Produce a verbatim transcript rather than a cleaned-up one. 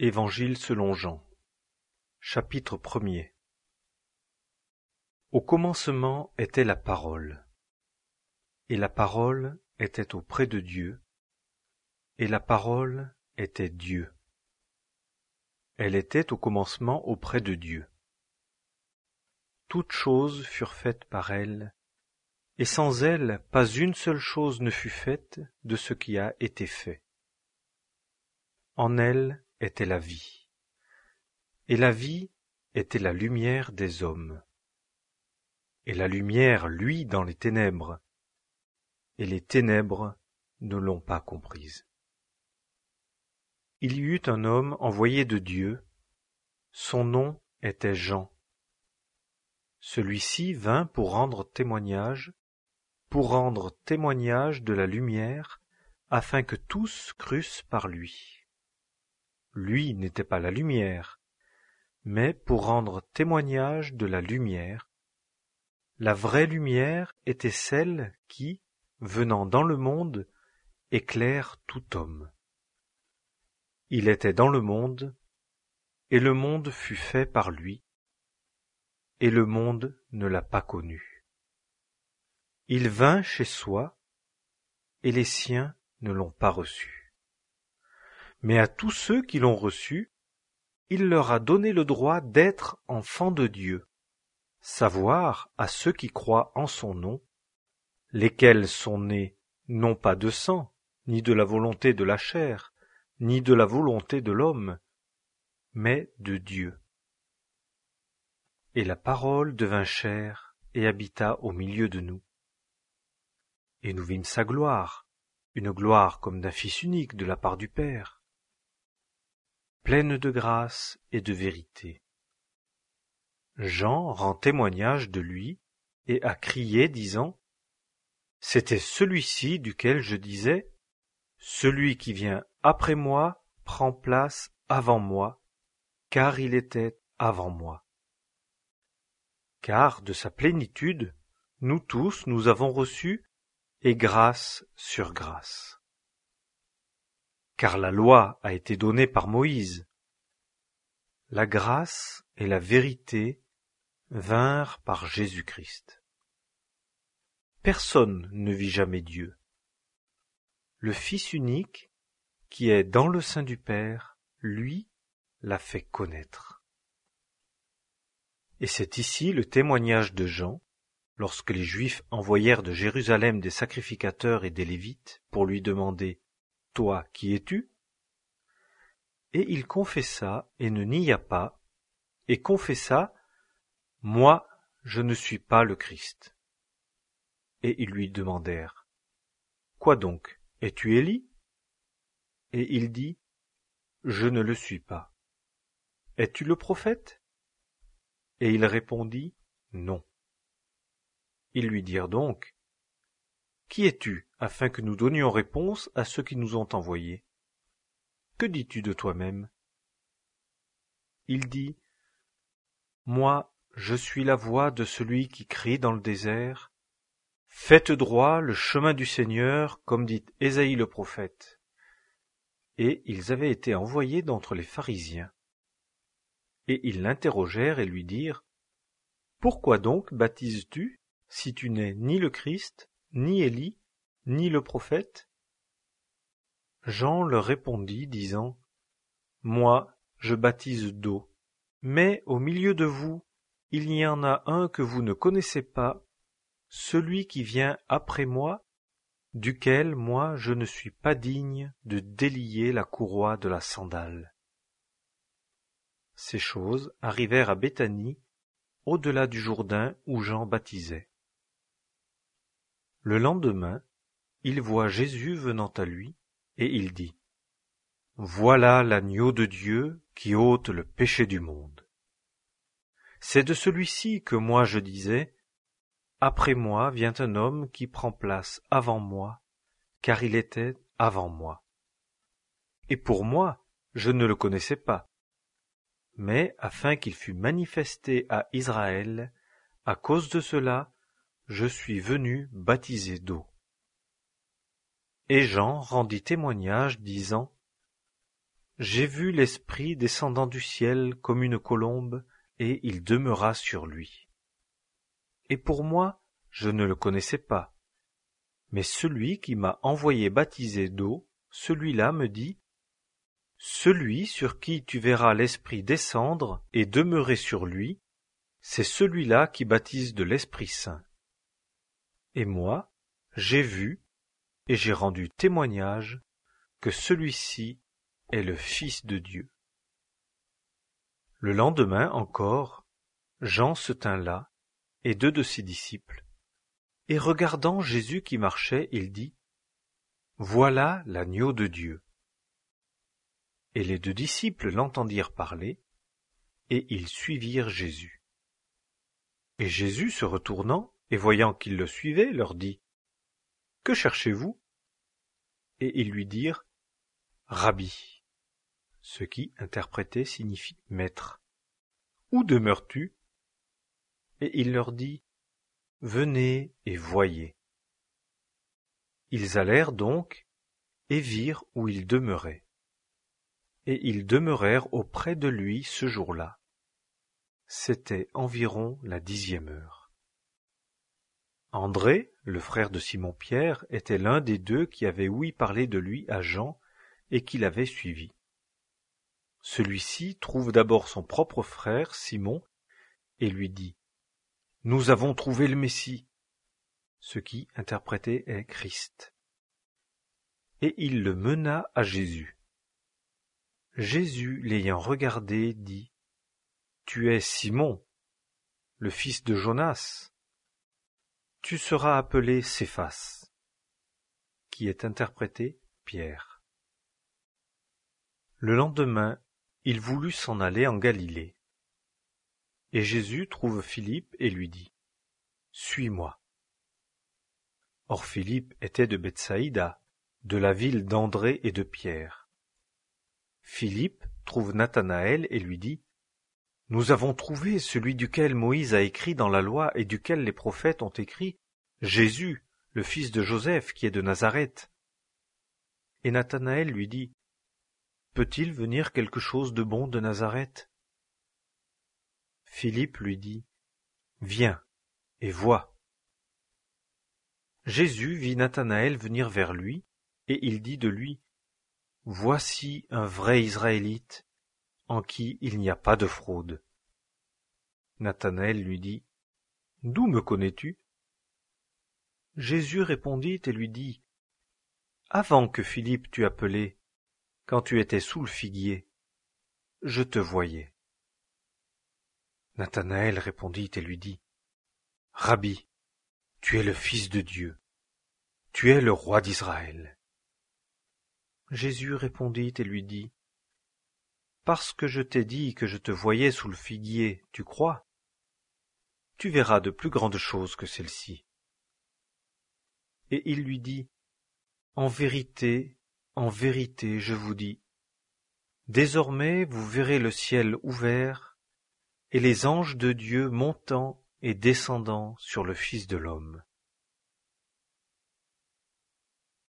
Évangile selon Jean. Chapitre premier. Au commencement était la parole, et la parole était auprès de Dieu, et la parole était Dieu. Elle était au commencement auprès de Dieu. Toutes choses furent faites par elle, et sans elle pas une seule chose ne fut faite de ce qui a été fait. En elle était la vie, et la vie était la lumière des hommes. Et la lumière luit dans les ténèbres, et les ténèbres ne l'ont pas comprise. Il y eut un homme envoyé de Dieu, son nom était Jean. Celui-ci vint pour rendre témoignage, pour rendre témoignage de la lumière, afin que tous crussent par lui. Lui n'était pas la lumière, mais pour rendre témoignage de la lumière. La vraie lumière était celle qui, venant dans le monde, éclaire tout homme. Il était dans le monde, et le monde fut fait par lui, et le monde ne l'a pas connu. Il vint chez soi, et les siens ne l'ont pas reçu. Mais à tous ceux qui l'ont reçu, il leur a donné le droit d'être enfants de Dieu, savoir à ceux qui croient en son nom, lesquels sont nés non pas de sang, ni de la volonté de la chair, ni de la volonté de l'homme, mais de Dieu. Et la parole devint chair et habita au milieu de nous. Et nous vîmes sa gloire, une gloire comme d'un Fils unique de la part du Père, pleine de grâce et de vérité. Jean rend témoignage de lui et a crié, disant : « C'était celui-ci duquel je disais : celui qui vient après moi prend place avant moi, car il était avant moi. Car de sa plénitude, nous tous nous avons reçu, et grâce sur grâce. Car la loi a été donnée par Moïse. La grâce et la vérité vinrent par Jésus-Christ. Personne ne vit jamais Dieu. Le Fils unique, qui est dans le sein du Père, lui, l'a fait connaître. Et c'est ici le témoignage de Jean, lorsque les Juifs envoyèrent de Jérusalem des sacrificateurs et des Lévites pour lui demander : « Toi, qui es-tu ? » Et il confessa et ne nia pas, et confessa : « Moi, je ne suis pas le Christ. » Et ils lui demandèrent : « Quoi donc ? Es-tu Élie ? » Et il dit : « Je ne le suis pas. » « Es-tu le prophète ? » Et il répondit : « Non. » Ils lui dirent donc : « Qui es-tu, afin que nous donnions réponse à ceux qui nous ont envoyés ? Que dis-tu de toi-même ? » Il dit : « Moi, je suis la voix de celui qui crie dans le désert : faites droit le chemin du Seigneur, comme dit Ésaïe le prophète. » Et ils avaient été envoyés d'entre les pharisiens. Et ils l'interrogèrent et lui dirent : « Pourquoi donc baptises-tu, si tu n'es ni le Christ, ni Élie, ni le prophète ? » Jean leur répondit, disant : « Moi, je baptise d'eau, mais au milieu de vous, il y en a un que vous ne connaissez pas, celui qui vient après moi, duquel moi je ne suis pas digne de délier la courroie de la sandale. » Ces choses arrivèrent à Béthanie, au-delà du Jourdain où Jean baptisait. Le lendemain, il voit Jésus venant à lui, et il dit : « Voilà l'agneau de Dieu qui ôte le péché du monde. C'est de celui-ci que moi je disais : après moi vient un homme qui prend place avant moi, car il était avant moi. Et pour moi, je ne le connaissais pas. Mais afin qu'il fût manifesté à Israël, à cause de cela, je suis venu baptiser d'eau. » Et Jean rendit témoignage, disant : j'ai vu l'Esprit descendant du ciel comme une colombe, et il demeura sur lui. Et pour moi, je ne le connaissais pas. Mais celui qui m'a envoyé baptiser d'eau, celui-là me dit, « Celui sur qui tu verras l'Esprit descendre et demeurer sur lui, c'est celui-là qui baptise de l'Esprit Saint. » Et moi, j'ai vu et j'ai rendu témoignage que celui-ci est le Fils de Dieu. Le lendemain encore, Jean se tint là, et deux de ses disciples, et regardant Jésus qui marchait, il dit, « Voilà l'agneau de Dieu. » Et les deux disciples l'entendirent parler, et ils suivirent Jésus. Et Jésus, se retournant, et voyant qu'ils le suivaient, leur dit, « Que cherchez-vous » Et ils lui dirent, « Rabbi », ce qui, interprété, signifie « maître. »« Où demeures-tu » Et il leur dit, « Venez et voyez. » Ils allèrent donc et virent où il demeurait. Et ils demeurèrent auprès de lui ce jour-là. C'était environ la dixième heure. André, le frère de Simon-Pierre, était l'un des deux qui avaient ouï parler de lui à Jean et qui l'avait suivi. Celui-ci trouve d'abord son propre frère, Simon, et lui dit, « Nous avons trouvé le Messie », ce qui, interprété, est Christ. Et il le mena à Jésus. Jésus, l'ayant regardé, dit, « Tu es Simon, le fils de Jonas. Tu seras appelé Céphas, qui est interprété Pierre. » Le lendemain, il voulut s'en aller en Galilée. Et Jésus trouve Philippe et lui dit, « Suis-moi. » Or Philippe était de Bethsaïda, de la ville d'André et de Pierre. Philippe trouve Nathanaël et lui dit, « Nous avons trouvé celui duquel Moïse a écrit dans la loi et duquel les prophètes ont écrit, Jésus, le fils de Joseph, qui est de Nazareth. » Et Nathanaël lui dit, « Peut-il venir quelque chose de bon de Nazareth ?» Philippe lui dit, « Viens et vois. » Jésus vit Nathanaël venir vers lui, et il dit de lui, « Voici un vrai Israélite, en qui il n'y a pas de fraude. » Nathanaël lui dit, « D'où me connais-tu » Jésus répondit et lui dit, « Avant que Philippe t'eût appelé, quand tu étais sous le figuier, je te voyais. » Nathanaël répondit et lui dit, « Rabbi, tu es le Fils de Dieu, tu es le roi d'Israël. » Jésus répondit et lui dit, « Parce que je t'ai dit que je te voyais sous le figuier, tu crois? Tu verras de plus grandes choses que celles-ci. » Et il lui dit, « En vérité, en vérité, je vous dis, désormais vous verrez le ciel ouvert et les anges de Dieu montant et descendant sur le Fils de l'homme. »